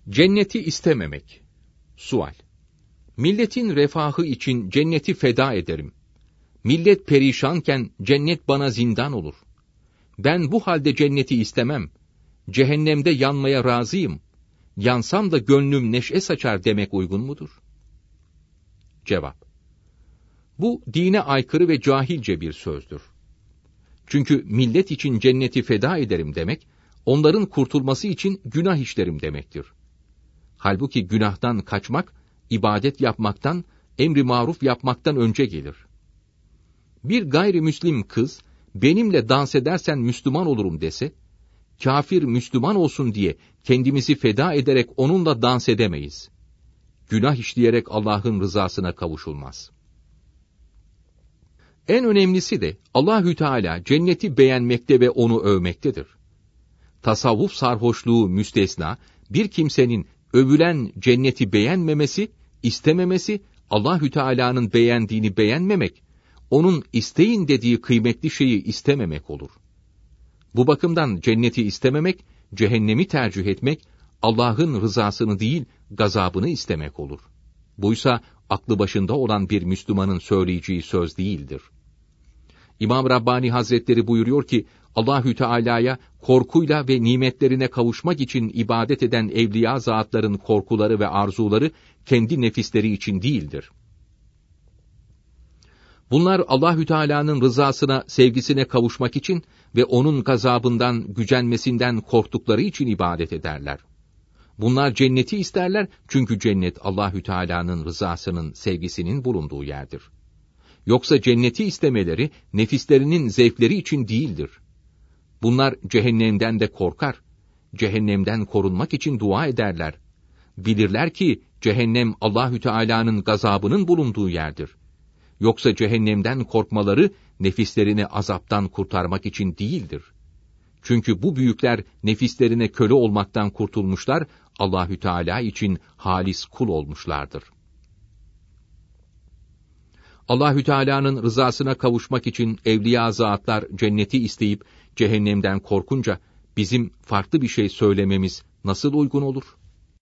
Cenneti istememek. Sual. Milletin refahı için cenneti feda ederim. Millet perişanken cennet bana zindan olur. Ben bu halde cenneti istemem. Cehennemde yanmaya razıyım. Yansam da gönlüm neşe saçar demek uygun mudur? Cevap. Bu dine aykırı ve cahilce bir sözdür. Çünkü millet için cenneti feda ederim demek, onların kurtulması için günah işlerim demektir. Halbuki günahtan kaçmak, ibadet yapmaktan, emri maruf yapmaktan önce gelir. Bir gayrimüslim kız, benimle dans edersen Müslüman olurum dese, kafir Müslüman olsun diye kendimizi feda ederek onunla dans edemeyiz. Günah işleyerek Allah'ın rızasına kavuşulmaz. En önemlisi de Allahü Teala cenneti beğenmekte ve onu övmektedir. Tasavvuf sarhoşluğu müstesna, bir kimsenin övülen cenneti beğenmemesi, istememesi, Allahü Teala'nın beğendiğini beğenmemek, onun isteyin dediği kıymetli şeyi istememek olur. Bu bakımdan cenneti istememek, cehennemi tercih etmek, Allah'ın rızasını değil, gazabını istemek olur. Buysa aklı başında olan bir Müslümanın söyleyeceği söz değildir. İmam Rabbani Hazretleri buyuruyor ki, Allahü Teala'ya korkuyla ve nimetlerine kavuşmak için ibadet eden evliya zatların korkuları ve arzuları kendi nefisleri için değildir. Bunlar Allahü Teala'nın rızasına, sevgisine kavuşmak için ve onun gazabından, gücenmesinden korktukları için ibadet ederler. Bunlar cenneti isterler çünkü cennet Allahü Teala'nın rızasının, sevgisinin bulunduğu yerdir. Yoksa cenneti istemeleri nefislerinin zevkleri için değildir. Bunlar cehennemden de korkar. Cehennemden korunmak için dua ederler. Bilirler ki cehennem Allahü Teala'nın gazabının bulunduğu yerdir. Yoksa cehennemden korkmaları nefislerini azaptan kurtarmak için değildir. Çünkü bu büyükler nefislerine köle olmaktan kurtulmuşlar, Allahü Teala için halis kul olmuşlardır. Allahü Teala'nın rızasına kavuşmak için evliya zatlar cenneti isteyip cehennemden korkunca bizim farklı bir şey söylememiz nasıl uygun olur?